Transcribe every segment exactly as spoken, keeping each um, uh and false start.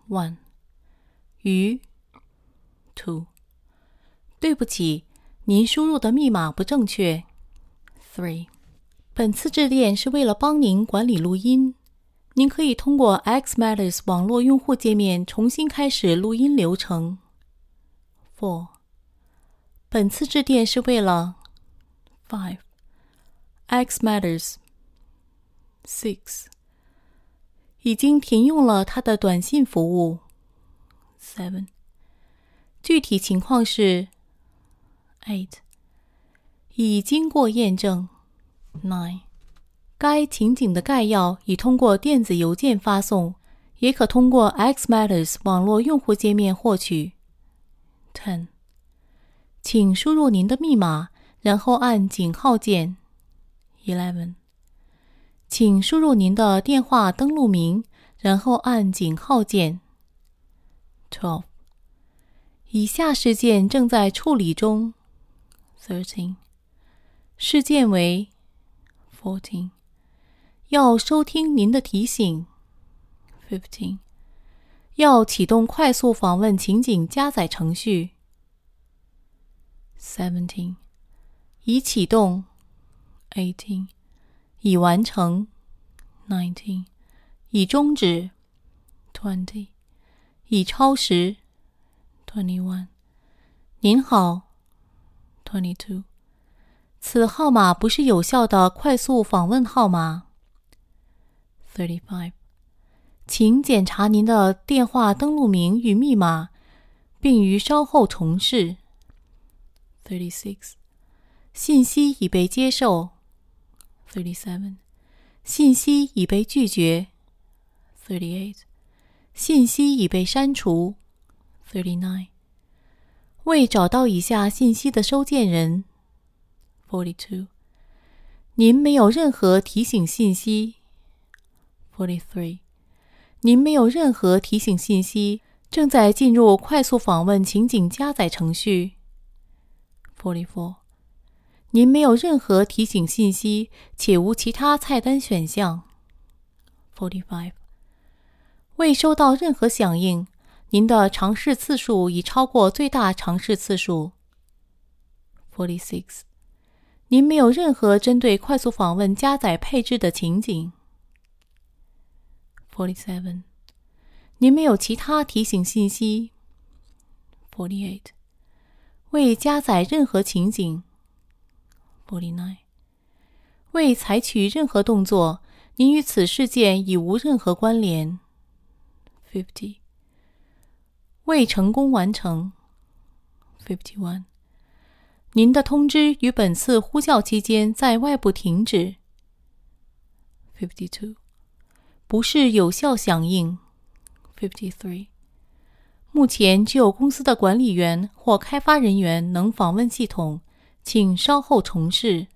one 鱼 two 对不起，您输入的密码不正确 three 本次致电是为了帮您管理录音，您可以通过 X Matters 网络用户界面重新开始录音流程 four 本次致电是为了 five X Matters six 已经停用了他的短信服务 seven 具体情况是 eight 已经过验证 nine 该情景的概要已通过电子邮件发送，也可通过 X Matters 网络用户界面获取 ten 请输入您的密码，然后按井号键 eleven请输入您的电话登录名，然后按井号键 twelve 以下事件正在处理中 thirteen 事件为 fourteen 要收听您的提醒 fifteen 要启动快速访问情景加载程序 seventeen 已启动 eighteen已完成 nineteen 已终止 twenty 已超时 twenty-one 您好 twenty-two 此号码不是有效的快速访问号码 thirty-five 请检查您的电话登录名与密码，并于稍后重试 thirty-six 信息已被接受thirty-seven 信息已被拒绝 thirty-eight 信息已被删除 thirty-nine 未找到以下信息的收件人 forty-two 您没有任何提醒信息 forty-three 您没有任何提醒信息，正在进入快速访问情景加载程序 forty-four您没有任何提醒信息，且无其他菜单选项 forty-five 未收到任何响应，您的尝试次数已超过最大尝试次数 forty-six 您没有任何针对快速访问加载配置的情景 forty-seven 您没有其他提醒信息 forty-eight 未加载任何情景forty-nine 未采取任何动作，您与此事件已无任何关联 fifty 未成功完成 fifty-one 您的通知于本次呼叫期间在外部停止 fifty-two 不是有效响应 fifty-three 目前只有公司的管理员或开发人员能访问系统，请稍后重试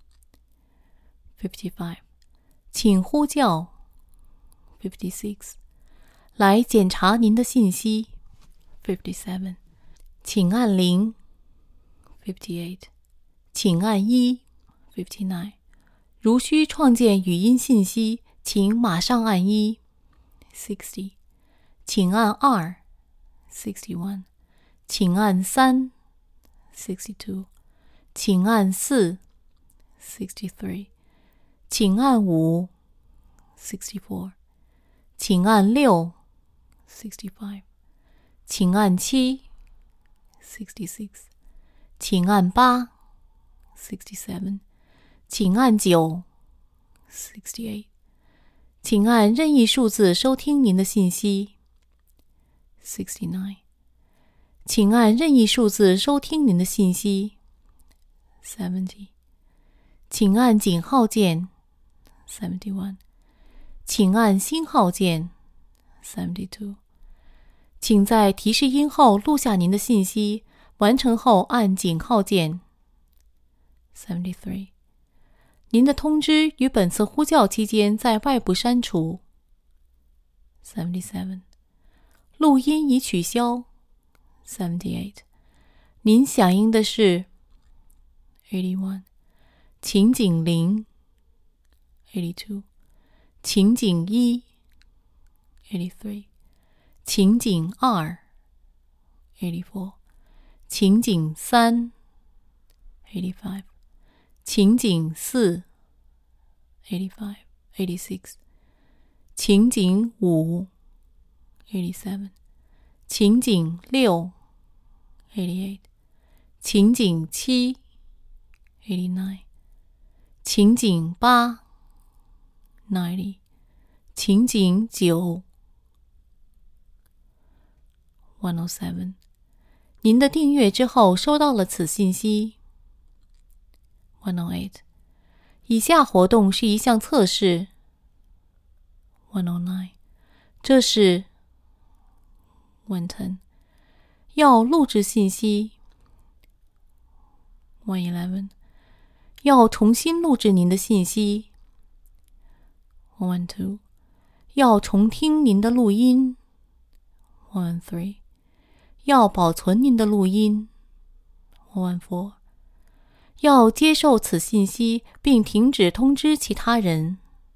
fifty-five 请呼叫 fifty-six 来检查您的信息 fifty-seven 请按零 fifty-eight 请按一 fifty-nine 如需创建语音信息，请马上按一 sixty 请按二 sixty-one 请按三 sixty-two请按四 sixty-three 请按五 sixty-four 请按六 sixty-five 请按七 sixty-six 请按八 sixty-seven 请按九 sixty-eight 请按任意数字收听您的信息 sixty-nine 请按任意数字收听您的信息 seventy 请按井号键 seventy-one 请按星号键 seventy-two 请在提示音后录下您的信息，完成后按井号键 seventy-three 您的通知于本次呼叫期间在外部删除 seventy-seven 录音已取消 seventy-eight 您响应的是 eighty-one 情景零 eighty-two 情景一 eighty-three 情景二 eighty-four， 情景三 eighty-five， 情景四 eighty-five eighty-six， 情景五 eighty-seven， 情景六 eighty-eight， 情景七 eighty-nine， 情景八 ninety， 情景九 one oh seven。 您的订阅之后收到了此信息。 one oh eight， 以下活动是一项测试。 one oh nine， 这是 one ten， 要录制信息。 one eleven， 要重新录制您的信息。 one twelve， 要重听您的录音。 one thirteen， 要保存您的录音。 one fourteen， 要接受此信息并停止通知其他人。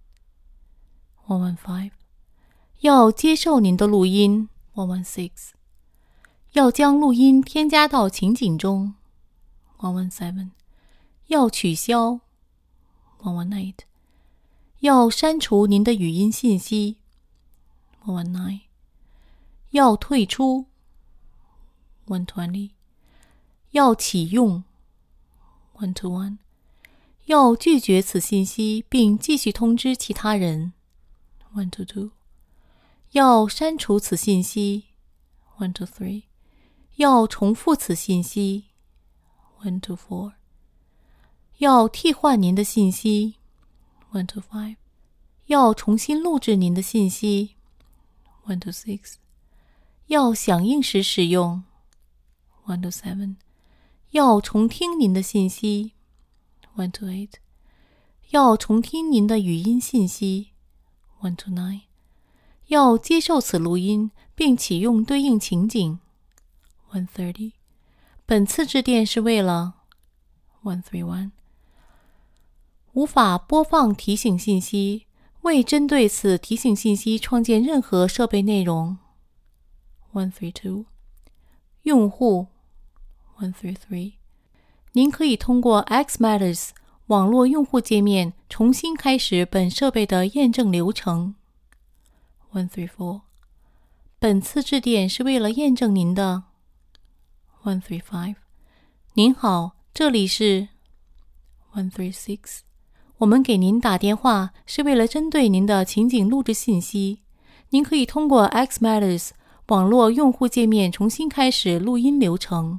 one fifteen， 要接受您的录音。 one sixteen， 要将录音添加到情景中。 one seventeen， 要取消。 one eighteen， 要删除您的语音信息。 one nineteen， 要退出。 one twenty， 要启用。 one twenty-one， 要拒绝此信息并继续通知其他人。 one twenty-two， 要删除此信息。 one twenty-three， 要重复此信息。 one twenty-four， 要替换您的信息。 one twenty-five， 要重新录制您的信息。 one twenty-six， 要响应时使用。 one twenty-seven， 要重听您的信息。 one twenty-eight， 要重听您的语音信息。 one twenty-nine， 要接受此录音并启用对应情景。 one thirty， 本次致电是为了。 one thirty-one， 无法播放提醒信息，未针对此提醒信息创建任何设备内容。 one thirty-two， 用户。 one thirty-three， 您可以通过 X Matters 网络用户界面重新开始本设备的验证流程。 one thirty-four， 本次致电是为了验证您的。 one thirty-five， 您好，这里是。 one thirty-six， 我们给您打电话是为了针对您的情景录制信息，您可以通过 X Matters 网络用户界面重新开始录音流程。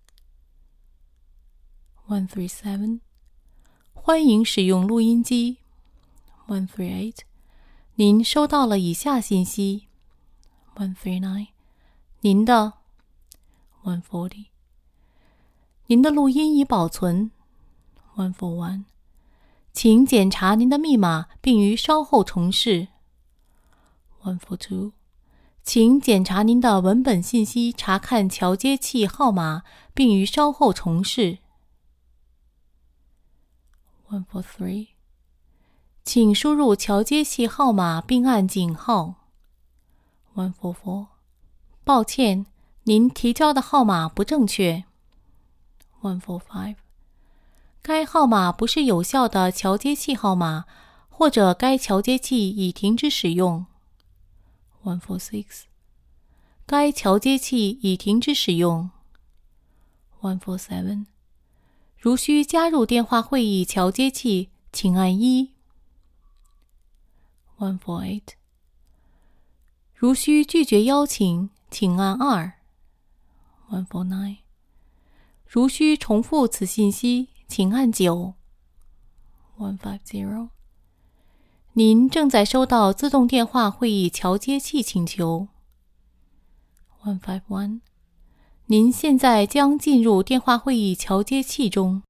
one thirty-seven， 欢迎使用录音机。 one thirty-eight， 您收到了以下信息。 one thirty-nine， 您的。 one forty， 您的录音已保存。 one forty-one， 请检查您的密码并于稍后重试。 one forty-two， 请检查您的文本信息，查看桥接器号码并于稍后重试。 one forty-three， 请输入桥接器号码并按井号。 one forty-four， 抱歉，您提交的号码不正确。 one forty-five， 该号码不是有效的桥接器号码，或者该桥接器已停止使用。 one forty-six， 该桥接器已停止使用。 one forty-seven， 如需加入电话会议桥接器，请按一。 one forty-eight， 如需拒绝邀请，请按二。 one forty-nine， 如需重复此信息，请按九。 one fifty， 您正在收到自动电话会议桥接器请求。 one fifty-one， 您现在将进入电话会议桥接器中。